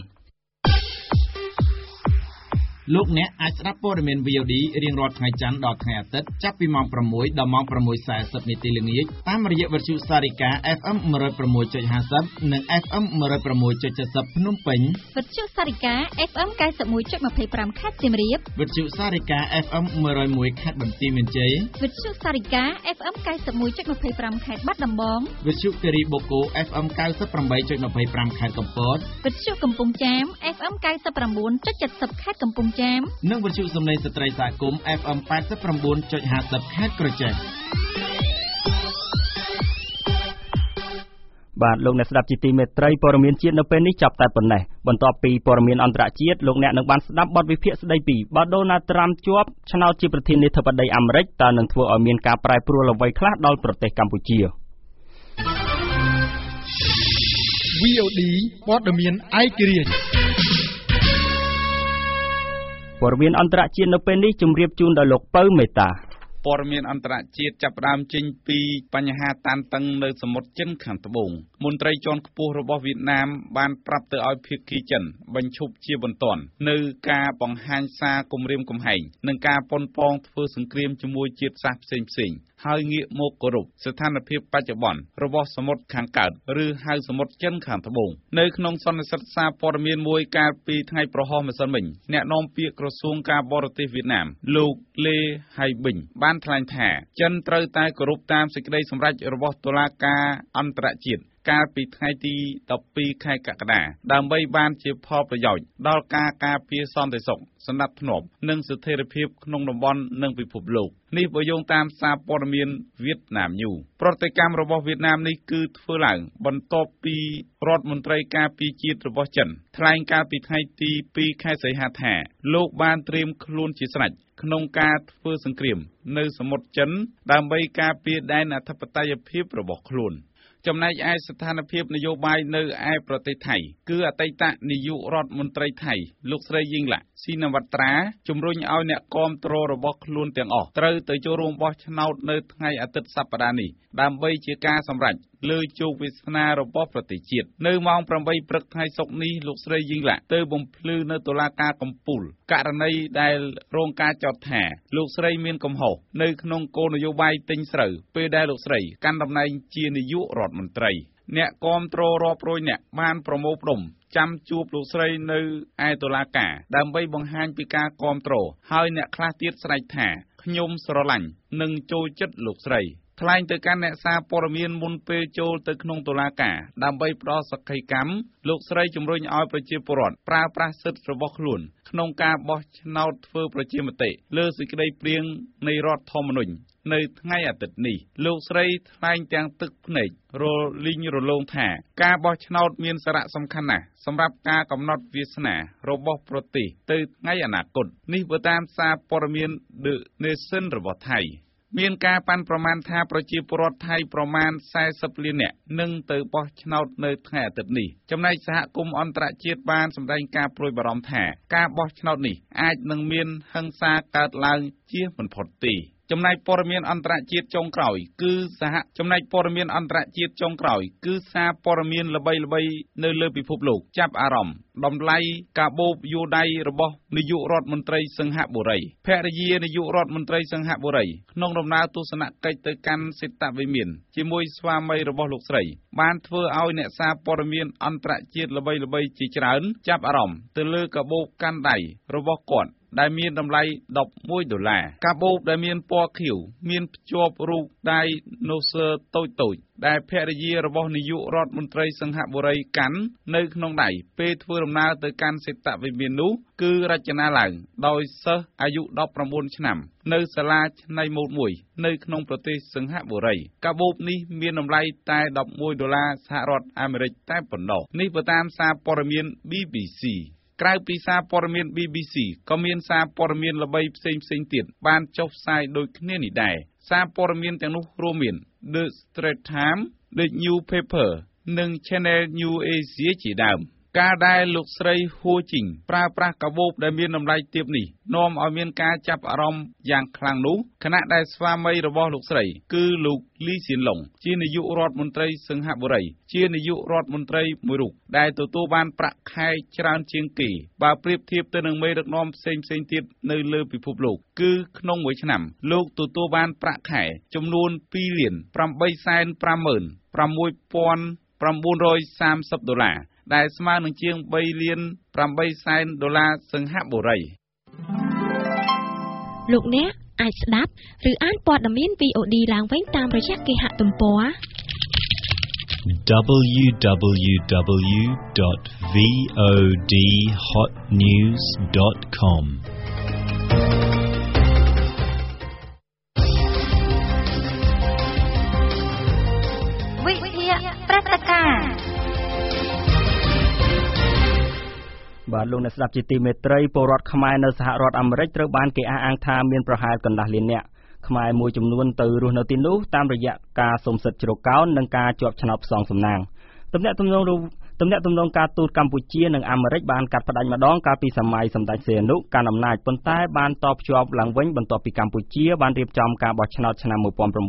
លោកអ្នកអាចស្ដាប់ព័ត៌មាន VOD រៀងរាល់ថ្ងៃច័ន្ទដល់ថ្ងៃអាទិត្យចាប់ពីម៉ោង6ដល់ម៉ោង6:40នាទីល្ងាចតាមរយៈវិទ្យុសារិកា FM 106.50 និង FM 106.70 ភ្នំពេញវិទ្យុសារិកា FM 91.25 ខេត្តសៀមរាបវិទ្យុសារិកា FM 101 ខេត្តបន្ទាយមានជ័យវិទ្យុសារិកា FM 91.25 ខេត្តបាត់ដំបងវិទ្យុគិរីបូកូ FM 98.25 ខេត្តកំពតវិទ្យុកំពង់ចាម FM 99.70 ខេត្តកំពង់ចាមនិងវិទ្យុសំឡេងស្ត្រីសហគមន៍ FM 89.50 ខេត្តក្រចេះបាទលោកអ្នកស្ដាប់ជាទីមេត្រីព័ត៌មានជាតិនៅពេលនេះចាប់តែប៉ុណ្ណេះបន្ទាប់ពីព័ត៌មានអន្តរជាតិលោកអ្នកនឹងបានស្ដាប់បទវិភាគស្ដីពីបើដូណាល់ត្រាំជាប់ឆ្នោតជាប្រធានាធិបតីអាមេរិកតើនឹងធ្វើឲ្យមានការប្រែប្រួលអ្វីខ្លះដល់ប្រទេសកម្ពុជា VOD ព័ត៌មានឯករាជ្យព័ត៌មានអន្តរជាតិនៅពេលនេះជម្រាបជូនដល់លោកពៅមេតាព័ត៌មានអន្តរជាតិចាប់ផ្ដើមចេញពីបញ្ហាតានតឹងនៅសមុទ្រចិនខាងត្បូងមន្ត្រីជាន់ខ្ពស់របស់វៀតណាមបានប្រាប់ទៅឲ្យភាគីចិនបញ្ឈប់ជាបន្ទាន់នៅការបង្ហាញសារគំរាមកំហែងនិងការប៉ុនប៉ងធ្វើសង្គ្រាមជាមួយជាតិសាសន៍ផ្សេងៗហើយងាកមកគោរពស្ថានភាពបច្ចុប្បន្នរបស់សមុទ្រខាងកើតឬហៅសមុទ្រចិនខាងត្បូងនៅក្នុងសន្និសីទសារព័ត៌មានមួយកាលពីថ្ងៃប្រហោះម្សិលមិញអ្នកនាំពាក្យក្រសួងការបរទេសវៀតណាមលោកលេហៃប៊ីងបានថ្លែងថាចិនត្រូវតែគោរពតាមសេចក្តីសម្រេចរបស់តុលាការអន្តរជាតិកាលពីថ្ងៃទី12ខែកក្កដាដើម្បីបានជាផលប្រយោជន៍ដល់ការការពារសន្តិសុខសណ្ដាប់ធ្នាប់និងស្ថិរភាពក្នុងតំបន់និងពិភពលោកនេះបើយោងតាមសារព័ត៌មានវៀតណាមញូប្រតិកម្មរបស់វៀតណាមនេះគឺធ្វើឡើងបន្ទាប់ពីរដ្ឋមន្ត្រីការពារជាតិរបស់ចិនថ្លែងកាលពីថ្ងៃទី2ខែសីហាថាលោកបានត្រៀមខ្លួនជាស្រេចក្នុងការធ្វើសង្គ្រាមនៅសមុទ្រចិនដើម្បីការពារដែនអធិបតេយ្យភាពរបស់ខ្លួនចំណែកឯស្ថានភាពនយោបាយនៅឯប្រទេសថៃគឺអតីតនាយករដ្ឋមន្ត្រីថៃលោកស្រីយីងឡាក់ស៊ីណាវត្រាជំរុញឲ្យអ្នកគាំទ្ររបស់ខ្លួនទាំងអស់ត្រូវទៅចូលរួមបោះឆ្នោតនៅថ្ងៃអាទិត្យសប្តាហ៍នេះដើម្បីជាការសម្រេចលើជោគវាសនារបស់ប្រទេសជាតិនៅម៉ោង 8 ព្រឹកថ្ងៃសុក្រនេះលោកស្រីយីងឡាក់ទៅបំភ្លឺនៅតុលាការកំពូលករណីដែលរងការចោទថាលោកស្រីមានកំហុសនៅក្នុងគោលនយោបាយទិញស្រូវពេលដែលលោកស្រីកាន់តំណែងជានាយករដ្ឋមន្ត្រីអ្នកគាំទ្ររាប់រយនាក់បានប្រមូលផ្ដុំចាំជួបលោកស្រីនៅឯតុលាការដើម្បីបង្ហាញពីការគាំទ្រហើយអ្នកខ្លះទៀតស្រែកថាខ្ញុំស្រឡាញ់និងចូលចិត្តលោកស្រីថ្លែងទៅកាន់អ្នកសារព័ត៌មានមុនពេលចូលទៅក្នុងតុលាការដើម្បីផ្ដល់សក្ខីកម្មលោកស្រីជំរុញឲ្យប្រជាពលរដ្ឋប្រើប្រាស់សិទ្ធិរបស់ខ្លួនក្នុងការបោះឆ្នោតធ្វើប្រជាមតិលើសេចក្តីព្រាងនៃរដ្ឋធម្មនុញ្ញនៅថ្ងៃអាទិត្យនេះលោកស្រីថ្លែងទាំងទឹកភ្នែករលីងរលោងថាការបោះឆ្នោតមានសារៈសំខាន់ណាស់សម្រាប់ការកំណត់វាសនារបស់ប្រទេសទៅថ្ងៃអនាគតនេះបើតាមសារព័ត៌មាន The Nation របស់ថៃមានការប៉ាន់ប្រមាណថាប្រជាពលរដ្ឋថៃប្រមាណ40លាននាក់នឹងទៅបោះឆ្នោតនៅថ្ងៃអាទិត្យនេះចំណែកសហគមន៍អន្តរជាតិបានសម្ដែងការព្រួយបារម្ភថាការបោះឆ្នោតនេះអាចនឹងមានហិង្សាកើតឡើងជៀសមិនផុតទេចំណែកព័ត៌មានអន្តរជាតិចុងក្រោយគឺសារព័ត៌មានល្បីៗនៅលើពិភពលោកចាប់អារម្មណ៍តម្លៃកាបូបយួរដៃរបស់នាយករដ្ឋមន្ត្រីសង្ហបុរីភរិយានាយករដ្ឋមន្ត្រីសង្ហបុរីក្នុងដំណើរទស្សនកិច្ចទៅកាន់សេតវិមានជាមួយស្វាមីរបស់លោកស្រីបានធ្វើឲ្យអ្នកសារព័ត៌មានអន្តរជាតិល្បីៗជាច្រើនចាប់អារម្មណ៍ទៅលើកាបូបកាន់ដៃរបស់គាត់ដែលមានតម្លៃ$11កាបូបដែលមានពណ៌ខៀវមានភ្ជាប់រូបដៃនូសឺតូចៗដែលភរិយារបស់នាយករដ្ឋមន្ត្រីសង្ហបុរីកាន់នៅក្នុងដៃពេលធ្វើដំណើរទៅកាន់សេតវិមាននោះគឺរចនាឡើងដោយសិស្សអាយុ19ឆ្នាំនៅសាលាច្នៃម៉ូដមួយនៅក្នុងប្រទេសសង្ហបុរីកាបូបនេះមានតម្លៃតែ$11សហរដ្ឋអាមេរិកតែប៉ុណ្ណោះនេះបើតាមសារព័ត៌មាន BBCក្រៅពីសារព័ត៌មាន BBC ក៏មានសារព័ត៌មានល្បីផ្សេងៗទៀតបានចុះផ្សាយដូចគ្នានេះដែរសារព័ត៌មានទាំងនោះរួមមាន The Straits Times, The New Paper និង Channel New Asia ជាដើមការដែលលោកស្រីហួជីងប្រើប្រាស់កាបូបដែលមានតម្លៃទាបនេះនាំឲ្យមានការចាប់អារម្មណ៍យ៉ាងខ្លាំងនោះខណៈដែលស្វាមីរបស់លោកស្រីគឺលោកលីសៀនឡុងជានាយករដ្ឋមន្ត្រីសង្ហបុរីជានាយករដ្ឋមន្ត្រីមួយរូបដែលទទួលបានប្រាក់ខែច្រើនជាងគេបើប្រៀបធៀបទៅនឹងមេដឹកនាំផ្សេងទៀតនៅលើពិភពលោកគឺក្នុងមួយឆ្នាំលោកទទួលបានប្រាក់ខែចំនួន$2,856,930 ដែលស្មើនឹងជាង$3,800,000សង្ហបុរីលោកអ្នកអាចស្ដាប់ឬអានព័ត៌មាន VOD ឡើងវិញតាមរយៈគេហទំព័រ www.vodhotnews.com វិទ្យាព្រឹត្តិការណ៍បាទលោកអ្នកស្ដាប់ជាទីមេត្រីពលរដ្ឋខ្មែរនៅសហរដ្ឋអាមេរិកត្រូវបានគេអះអាងថាមានប្រហែលកន្លះលាននាក់ខ្មែរមួយចំនួនទៅរស់នៅទីនោះតាមរយៈការសុំសិទ្ធិជ្រកកោននិងការជាប់ឆ្នោតផ្សងសំណាងទំនាក់ទំនងទំនាក់ទំនងការទូតកម្ពុជានិងអាមេរិកបានកាត់ផ្តាច់ម្ដងកាលពីសម័យសម្ដេចសីហនុកាន់អំណាចប៉ុន្តែបានតភ្ជាប់ឡើងវិញបន្ទាប់ពីកម្ពុជាបានរៀបចំការបោះឆ្នោតឆ្នាំ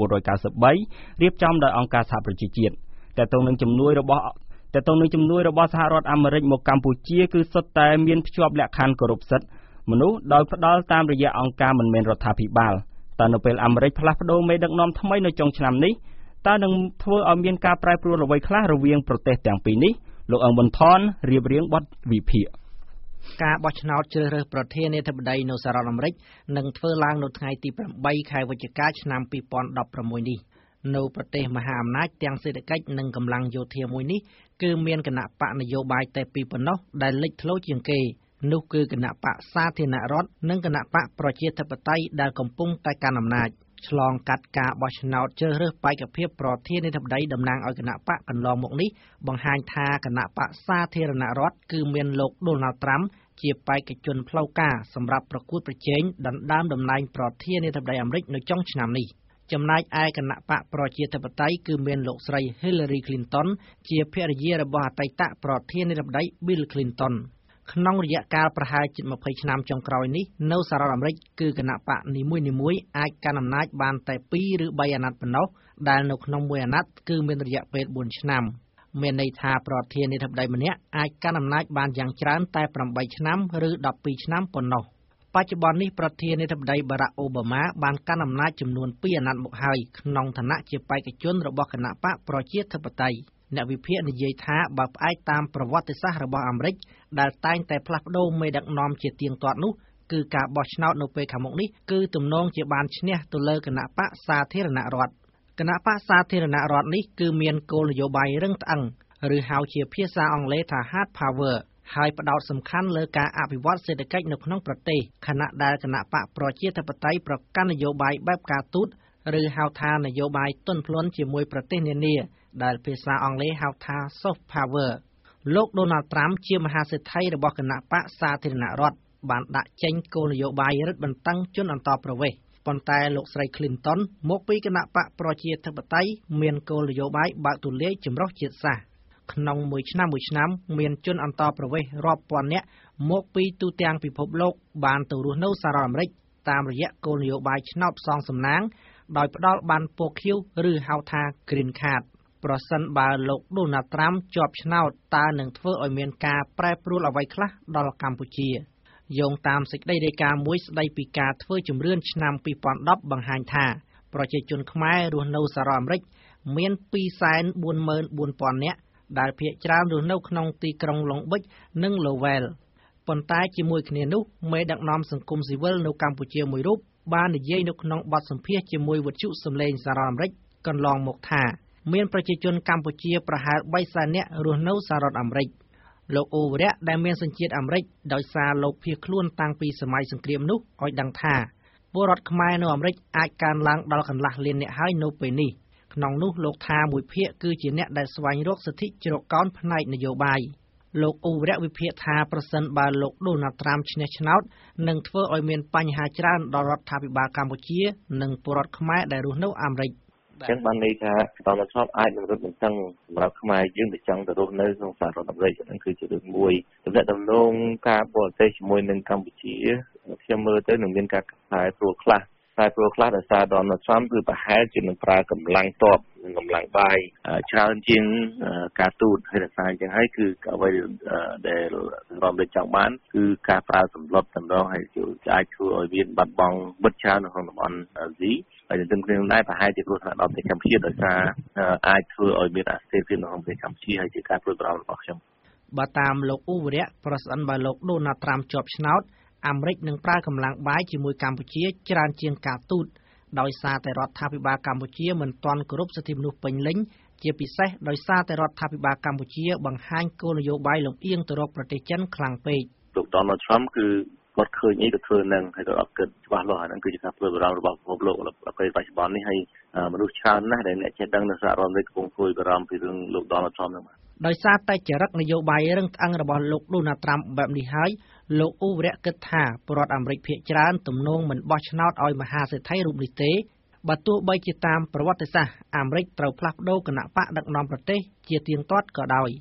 1993រៀបចំដោយអង្គការសហប្រជាជាតិតែទៅនឹងជំនួយរបស់សហរដ្ឋអាមេរិកមកកម្ពុជាគឺសុទ្ធតែមានភ្ជាប់លក្ខខណ្ឌគោរពសិទ្ធិមនុស្សដោយផ្ដល់តាមរយៈអង្គការមិនមែនរដ្ឋាភិបាលតែនៅពេលអាមេរិកផ្លាស់ប្ដូរមេដឹកនាំថ្មីនៅចុងឆ្នាំនេះតើនឹងធ្វើឲ្យមានការប្រែប្រួលអ្វីខ្លះរវាងប្រទេសទាំងពីរនេះលោកអឹងប៊ុនថនរៀបរៀងបទវិភាគការបោះឆ្នោតជ្រើសរើសប្រធានាធិបតីនៅសហរដ្ឋអាមេរិកនឹងធ្វើឡើងនៅថ្ងៃទី8ខែវិច្ឆិកាឆ្នាំ2016នេះនៅប្រទេសមហាអំណាចទាំងសេដ្ឋកិច្ចនិងកម្លាំងយោធាមួយនេះគឺមានគណៈបកនយោបាយតែពីរប៉ុណ្ណោះដែលលេចធ្លោជាងគេនោះគឺគណៈបកសាធារណរដ្ឋនិងគណៈបកប្រជាធិបតេយ្យដែលកំពុងតែកាន់អំណាចឆ្លងកាត់ការបោះឆ្នោតជ្រើសរើសបេក្ខភាពប្រធានាធិបតីតំណាងឲ្យគណៈបកកន្លងមកនេះបង្ហាញថាគណៈបកសាធារណរដ្ឋគឺមានលោកដូណាល់ត្រាំជាបេក្ខជនផ្លូវការសម្រាប់ប្រកួតប្រជែងដណ្ដើមតំណែងប្រធានាធិបតីអាមេរិកនៅចុងឆ្នាំនេះចំណែកឯគណៈបកប្រជាធិបតេយ្យគឺមានលោកស្រី Hillary Clinton ជាភរិយារបស់អតីតប្រធានាធិបតី Bill Clinton ក្នុងរយៈកាលប្រហែលជិត20ឆ្នាំចុងក្រោយនេះនៅសហរដ្ឋអាមេរិកគឺគណៈបកនីមួយៗអាចកាន់អំណាចបានតែ2ឬ3អាណត្តិប៉ុណ្ណោះដែលនៅក្នុងមួយអាណត្តិគឺមានរយៈពេល4ឆ្នាំមានន័យថាប្រធានាធិបតីម្នាក់អាចកាន់អំណាចបានយ៉ាងច្រើនតែ8ឆ្នាំឬ12ឆ្នាំប៉ុណ្ណោះបច្ចុប្បន្ននេះប្រធានាធិបតីបារ៉ាក់អូបាម៉ាបានកាន់អំណាចចំនួន2អាណត្តិមកហើយក្នុងឋានៈជាបេក្ខជនរបស់គណៈបកប្រជាធិបតេយ្យអ្នកវិភាគនិយាយថាបើផ្អែកតាមប្រវត្តិសាស្ត្ររបស់អាមេរិកដែលតែងតែផ្លាស់ប្ដូរមេដឹកនាំជាទៀងទាត់នោះគឺការបោះឆ្នោតនៅពេលខាងមុខនេះគឺទំនងជាបានឈ្នះទៅលើគណៈបកសាធារណរដ្ឋគណៈបកសាធារណរដ្ឋនេះគឺមានគោលនយោបាយរឹងត្អឹងឬហៅជាភាសាអង់គ្លេសថា hard power ហើយផ្ដោតសំខាន់លើការអភិវឌ្ឍសេដ្ឋកិច្ចនៅក្នុងប្រទេសខណៈដែលគណៈបកប្រជាធិបតេយ្យប្រកាន់នយោបាយបែបការទូតឬហៅថានយោបាយទន់ភ្លន់ជាមួយប្រទេសនានាដែលភាសាអង់គ្លេសហៅថា soft power លោកដូណាល់ត្រាំជាមហាសេដ្ឋីរបស់គណៈបកសាធារណរដ្ឋបានដាក់ចេញគោលនយោបាយរឹតបន្តឹងជនអន្តោប្រវេសន៍ប៉ុន្តែលោកស្រី Clinton មកពីគណៈបកប្រជាធិបតេយ្យមានគោលនយោបាយបើកទូលាយចម្រុះជាតិសាសន៍ក្នុងមួយឆ្នាំមានជនអន្តោប្រវេសន៍រាប់ពាន់នាក់មកពីទូទាំងពិភពលោកបានទៅរស់នៅសហរដ្ឋអាមេរិកតាមរយៈគោលនយោបាយឆ្នោតផ្សងសំណាងដោយផ្ដល់បានពណ៌ខៀវឬហៅថា Green Card ប្រសិនបើលោកដូណាល់ត្រាំជាប់ឆ្នោតតើនឹងធ្វើឲ្យមានការប្រែប្រួលអ្វីខ្លះដល់កម្ពុជាយោងតាមសេចក្តីរាយការណ៍មួយស្តីពីការធ្វើជំរឿនឆ្នាំ2010បង្ហាញថាប្រជាជនខ្មែររស់នៅសហរដ្ឋអាមេរិកមាន 244,000 នាក់ដែលភាគច្រើនរស់នៅក្នុងទីក្រុង Long Beach និង Lowell ប៉ុន្តែជាមួយគ្នានោះមេដឹកនាំសង្គមស៊ីវិលនៅកម្ពុជាមួយរូបបាននិយាយនៅក្នុងបទសម្ភាសន៍ជាមួយវិទ្យុសំឡេងសហរដ្ឋអាមេរិកកន្លងមកថាមានប្រជាជនកម្ពុជាប្រហែល 300,000 នាក់រស់នៅសហរដ្ឋអាមេរិកលោកអូវរៈដែលមានសញ្ជាតិអាមេរិកដោយសារលោកភៀសខ្លួនតាំងពីសម័យសង្គ្រាមនោះឲ្យដឹងថាពលរដ្ឋខ្មែរនៅអាមេរិកអាចកើនឡើងដល់កន្លះលាននាក់ហើយនៅពេលនេះក្នុងនោះលោកថាមួយភាគគឺជាអ្នកដែលស្វែងរកសិទ្ធិជ្រកកោនផ្នែកនយោបាយលោកអូវរៈវិភាគថាប្រសិនបើលោកដូណាល់ត្រាំឈ្នះឆ្នោតនឹងធ្វើឲ្យមានបញ្ហាច្រើនដល់រដ្ឋាភិបាលកម្ពុជានិងពលរដ្ឋខ្មែរដែលរស់នៅអាមេរិកចឹងបានន័យថាតើឆ្នោតអាចនឹងរត់បន្តឹងសម្រាប់ខ្មែរយើងទៅចង់ទៅរស់នៅក្នុងសហរដ្ឋអាមេរិកហ្នឹងគឺជារឿងមួយទំនាក់ទំនងការបរទេសជាមួយនឹងកម្ពុជាខ្ញុំមើលទៅនឹងមានការខ្សែព្រោះខ្លះដោយសារ Donald Trump គឺប្រហែលជានឹងប្រើកម្លាំងទ័ពនិងកម្លាំងបាយច្រើនជាងការទូតហើយដោយសារអញ្ចឹងហើយគឺអ្វីដែលរដ្ឋអាមេរិកចង់បានគឺការប្រើសម្លុតតម្រងហើយអាចធ្វើឲ្យមានបាត់បង់មិត្តច្រើននៅក្នុងតំបន់អាស៊ីហើយទន្ទឹមគ្នានោះដែរប្រហែលជាគ្រោះថ្នាក់ដល់ប្រទេសកម្ពុជាដោយសារអាចធ្វើឲ្យមានអស្ថិរភាពនៅក្នុងប្រទេសកម្ពុជាហើយជាការព្រួយបារម្ភរបស់ខ្ញុំបើតាមលោកអ៊ូវរៈប្រសិនបើលោកដូណាល់ត្រាំជាប់ឆ្នោតអាមេរិកនឹងប្រើកម្លាំងបាយជាមួយកម្ពុជាច្រើនជាងការទូតដោយសារតែរដ្ឋាភិបាលកម្ពុជាមិនទាន់គោរពសិទ្ធិមនុស្សពេញលេញជាពិសេសដោយសារតែរដ្ឋាភិបាលកម្ពុជាបង្ហាញគោលនយោបាយលំអៀងទៅរកប្រទេសចិនខ្លាំងពេកលោក Donald Trump គឺគាត់ឃើញអីក៏ធ្វើនឹងហើយក៏អត់គិតច្បាស់លាស់ហ្នឹងគឺជាការព្រួយបារម្ភរបស់ពិភពលោកពេលបច្ចុប្បន្ននេះហើយមនុស្សច្រើនណាស់ដែលអ្នកចេះដឹងនៅសហរដ្ឋអាមេរិកកំពុងព្រួយបារម្ភពីរឿងលោក Donald Trump ហ្នឹងដោយសារតែចរិតនយោបាយរឹងត្អឹងរបស់លោកដូណាល់ត្រាំបែបនេះហើយលោកអ៊ូវរៈគិតថាពលរដ្ឋអាមេរិកភាគច្រើនទំនងមិនបោះឆ្នោតឲ្យមហាសេដ្ឋីរូបនេះទេបើទោះបីជាតាមប្រវត្តិសាស្ត្រអាមេរិកត្រូវផ្លាស់ប្ដូរគណៈបកដឹកនាំប្រទេសជាទៀងទាត់ក៏ដោយគ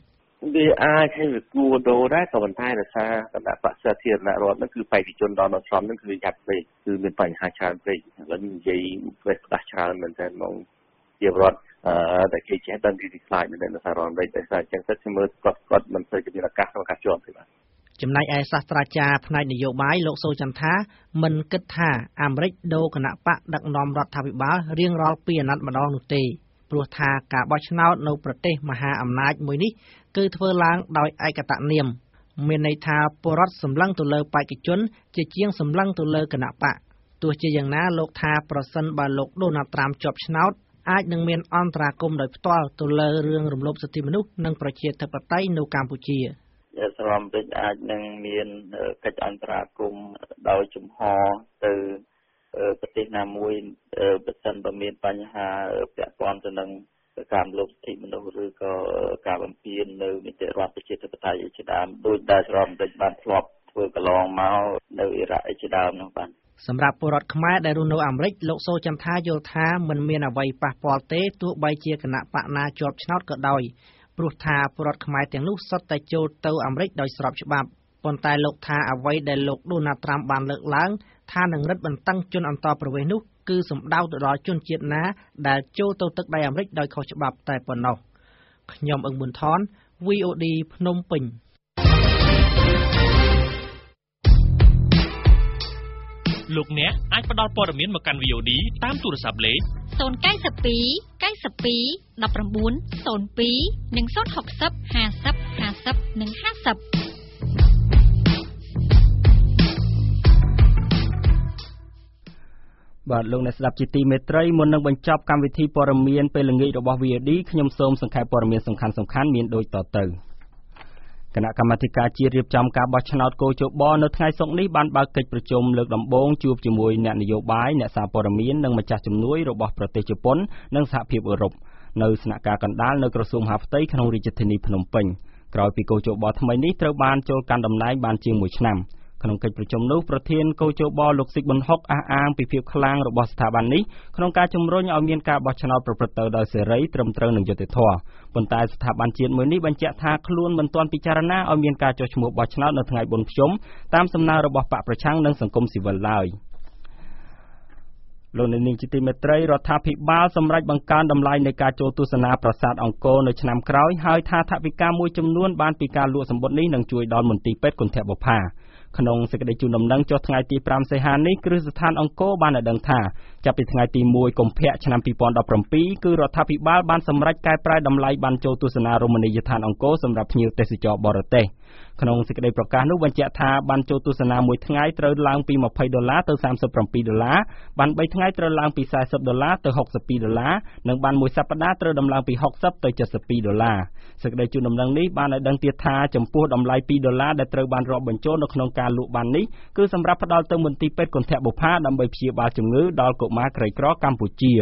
វាអាចឲ្យវាគួរដូរដែរក៏ប៉ុន្តែដោយសារគណៈបក្សសាធារណរដ្ឋហ្នឹងគឺបេក្ខជនដល់ដល់ឆ្នាំហ្នឹងគឺយ៉ាប់ពេកគឺមានបញ្ហាច្រើនពេកហើយនិយាយផ្ដាស់ច្រើនមែនទែនមកជារដ្ឋតែគេចេះដឹងពីខ្លាចនៅសហរដ្ឋអាមេរិកតែអញ្ចឹងទៅខ្ញុំមើលគាត់មិនសូវមានឱកាសក្នុងការជាប់ទេបាទចំណែកឯសាស្ត្រាចារ្យផ្នែកនយោបាយលោកសូចន្ទថាមិនគិតថាអាមេរិកដូរគណៈបកដឹកនាំរដ្ឋាភិបាលរៀងរាល់2អាណត្តិម្ដងនោះទេព្រោះថាការបោះឆ្នោតនៅប្រទេសមហាអំណាចមួយនេះគឺធ្វើឡើងដោយឯកតនាមមានន័យថាពលរដ្ឋសម្លឹងទៅលើបេក្ខជនជាជាងសម្លឹងទៅលើគណៈបកទោះជាយ៉ាងណាលោកថាប្រសិនបើលោកដូណាល់ត្រាំជាប់ឆ្នោតអាចនឹងមានអន្តរាគមន៍ដោយផ្ទាល់ទៅលើរឿងរំលោភសិទ្ធិមនុស្សនិងប្រជាធិបតេយ្យនៅកម្ពុជាសហរដ្ឋអាមេរិកអាចនឹងមានកិច្ចអន្តរាគមន៍ដោយជំហរទៅប្រទេសណាមួយបើសិនបើមានបញ្ហាពាក់ព័ន្ធទៅនឹងការរំលោភសិទ្ធិមនុស្សឬក៏ការបំពាននៅនីតិរដ្ឋប្រជាធិបតេយ្យជាដើមដោយដែលសហរដ្ឋអាមេរិកបានធ្លាប់ធ្វើកន្លងមកនៅអ៊ីរ៉ាក់ជាដើមនោះបាទសម្រាប់ពលរដ្ឋខ្មែរដែលរស់នៅអាមេរិកលោកសូចន្ទថាយល់ថាមិនមានអ្វីប៉ះពាល់ទេទោះបីជាគណៈបកណាជាប់ឆ្នោតក៏ដោយព្រោះថាពលរដ្ឋខ្មែរទាំងនោះសុទ្ធតែចូលទៅអាមេរិកដោយស្របច្បាប់ប៉ុន្តែលោកថាអ្វីដែលលោកដូណាល់ត្រាំបានលើកឡើងថានឹងរឹតបន្តឹងជនអន្តោប្រវេសន៍នោះគឺសំដៅទៅដល់ជនជាតិណាដែលចូលទៅទឹកដីអាមេរិកដោយខុសច្បាប់តែប៉ុណ្ណោះខ្ញុំអឹងប៊ុនថន VOD ភ្នំពេញលោកអ្នកអាចផ្ដល់ព័ត៌មានមកកាន់ VOD តាមទូរស័ព្ទលេខ 092 92 19 02និង060 50 50និង50 បាទលោកអ្នកស្ដាប់ជាទីមេត្រីមុននឹងបញ្ចប់កម្មវិធីព័ត៌មានពេលល្ងាចរបស់ VOD ខ្ញុំសូមសង្ខេបព័ត៌មានសំខាន់ៗមានដូចតទៅគណៈកម្មាធិការជាតិរៀបចំការបោះឆ្នោតកោជបនៅថ្ងៃសុក្រនេះបានបើកកិច្ចប្រជុំលើកដំបូងជួបជាមួយអ្នកនយោបាយអ្នកសារព័ត៌មាននិងម្ចាស់ជំនួយរបស់ប្រទេសជប៉ុននិងសហភាពអឺរ៉ុបនៅស្នាក់ការកណ្ដាលនៅក្រសួងមហាផ្ទៃក្នុងរាជធានីភ្នំពេញក្រោយពីកោជបថ្មីនេះត្រូវបានចូលកាន់តំណែងបានជាង1ឆ្នាំក្នុងកិច្ចប្រជុំនោះប្រធានកោជបលោកស៊ីកប៊ុនហុកអះអាងពីភាពខ្លាំងរបស់ស្ថាប័ននេះក្នុងការជំរុញឲ្យមានការបោះឆ្នោតប្រព្រឹត្តទៅដោយសេរីត្រឹមត្រូវនិងយុត្តិធម៌ប៉ុន្តែស្ថាប័នជាតិមួយនេះបញ្ជាក់ថាខ្លួនមិនទាន់ពិចារណាឲ្យមានការចុះឈ្មោះបោះឆ្នោតនៅថ្ងៃបុណ្យភ្ជុំតាមសំណើរបស់បកប្រឆាំងនិងសង្គមស៊ីវិលឡើយលោកនាងជាទីមេត្រីរដ្ឋាភិបាលសម្រេចបង្កើនតម្លៃនៃការចូលទស្សនាប្រាសាទអង្គរនៅឆ្នាំក្រោយហើយថាថវិកាមួយចំនួនបានពីការលក់សម្បត្តិនេះនឹងជួយដល់មន្ទីរពេទ្យគន្ធបុប្ផាក្នុងសេចក្តីជូនដំណឹងចុះថ្ងៃទី5សីហានេះគ្រឹះស្ថានអង្គរបានឲ្យដឹងថាចាប់ពីថ្ងៃទី1កុម្ភៈឆ្នាំ2017គឺរដ្ឋាភិបាលបានសម្រេចកែប្រែតម្លៃបានចូលទស្សនារមណីយដ្ឋានអង្គរសម្រាប់ភ្ញៀវទេសចរបរទេសក្នុងសេចក្តីប្រកាសនោះបញ្ជាក់ថាបានចូលទស្សនាមួយថ្ងៃត្រូវឡើងពី$20ទៅ$37បាន3ថ្ងៃត្រូវឡើងពី$40ទៅ$62និងបានមួយសប្តាហ៍ត្រូវដំឡើងពី$60ទៅ$72សេចក្តីជូនដំណឹងនេះបានឲ្យដឹងទៀតថាចំពោះតម្លៃ$2ដែលត្រូវបានរាប់បញ្ចូលនៅក្នុងការលក់បាននេះគឺសម្រាប់ផ្ដល់ទៅមន្ទីរពេទ្យគន្ធបុប្ផាដើម្បីព្យាបាលជំងឺដល់កុមារក្រីក្រកម្ពុជា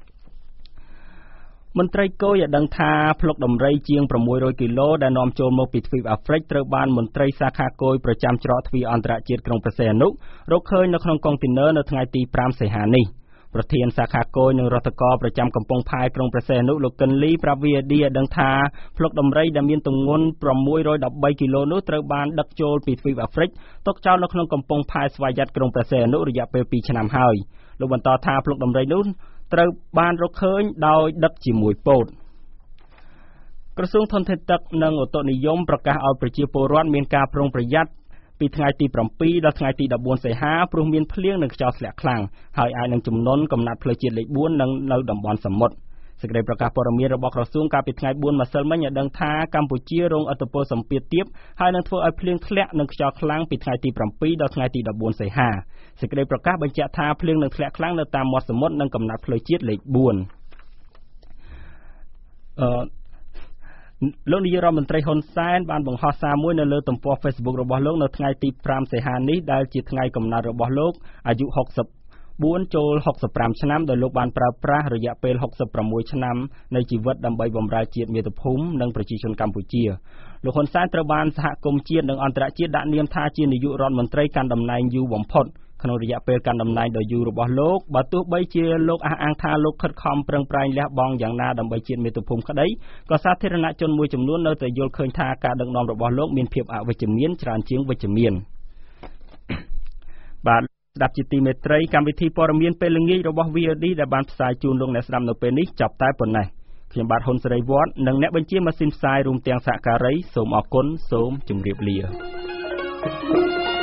មន្ត្រីគយឲ្យដឹងថាភ្លុកដំរីជាង600គីឡូដែលនាំចូលមកពីទ្វីបអាហ្វ្រិកត្រូវបានមន្ត្រីសាខាគយប្រចាំច្រកទ្វារអន្តរជាតិក្រុងព្រះសីហនុរកឃើញនៅក្នុងកុងតឺន័រនៅថ្ងៃទី5សីហានេះប្រធានសាខាគយនិងរដ្ឋការប្រចាំកំពង់ផែក្រុងព្រះសីហនុលោកកិនលីប្រាប់ VOD ឲ្យដឹងថាភ្លុកដំរីដែលមានទម្ងន់613គីឡូនោះត្រូវបានដឹកចូលពីទ្វីបអាហ្វ្រិកទុកចោលនៅក្នុងកំពង់ផែស្វយ័តក្រុងព្រះសីហនុរយៈពេល2ឆ្នាំហើយលោកបន្តថាភ្លុកដំរីនោះត្រូវបានរកឃើញដោយដឹកជាមួយពោតក្រសួងធនធានទឹកនិងឧតុនិយមប្រកាសឲ្យប្រជាពលរដ្ឋមានការប្រុងប្រយ័ត្នពីថ្ងៃទី7ដល់ថ្ងៃទី14សីហាព្រោះមានភ្លៀងនិងខ្យល់ធ្លាក់ខ្លាំងហើយអាចនឹងជំនន់កំណត់ផ្លូវជាតិលេខ4នៅតំបន់សមុទ្រសេចក្តីប្រកាសព័ត៌មានរបស់ក្រសួងកាលពីថ្ងៃ4ម្សិលមិញឲ្យដឹងថាកម្ពុជារងឥទ្ធិពលសម្ពាធទាបហើយនឹងធ្វើឲ្យភ្លៀងធ្លាក់និងខ្យល់ខ្លាំងពីថ្ងៃទី7ដល់ថ្ងៃទី14សីហាសេចក្តីប្រកាសបញ្ជាក់ថាភ្លៀងនឹងធ្លាក់ខ្លាំងនៅតាមមាត់សមុទ្រនិងកំណត់ផ្លូវជាតិលេខ4លោកនាយករដ្ឋមន្ត្រីហ៊ុនសែនបានបង្ហោះសារមួយនៅលើទំព័រ Facebook របស់លោកនៅថ្ងៃទី5សីហានេះដែលជាថ្ងៃកំណើតរបស់លោកអាយុ64ចូល65ឆ្នាំដោយលោកបានប្រើប្រាស់រយៈពេល66ឆ្នាំនៃជីវិតដើម្បីបម្រើជាតិមាតុភូមិនិងប្រជាជនកម្ពុជាលោកហ៊ុនសែនត្រូវបានសហគមន៍ជាតិនិងអន្តរជាតិដាក់នាមថាជានាយករដ្ឋមន្ត្រីកាន់តំណែងយូរបំផុតក្នុងរយៈពេលកាន់តំណែងដ៏យូររបស់លោកបើទោះបីជាលោកអះអាងថាលោកខិតខំប្រឹងប្រែងលះបង់យ៉ាងណាដើម្បីជាតិមាតុភូមិក្តីក៏សាធារណជនមួយចំនួននៅតែយល់ឃើញថាការដឹកនាំរបស់លោកមានភាពអវិជ្ជមានច្រើនជាងវិជ្ជមានបាទស្ដាប់ជាទីមេត្រីកម្មវិធីព័ត៌មានពេលល្ងាចរបស់ VOD ដែលបានផ្សាយជូនលោកអ្នកស្ដាប់នៅពេលនេះចប់តែប៉ុណ្ណេះខ្ញុំបាទហ៊ុនសេរីវត្តនិងអ្នកបញ្ជាម៉ាស៊ីនផ្សាយរួមទាំងសហការីសូមអរគុណសូមជម្រាបលា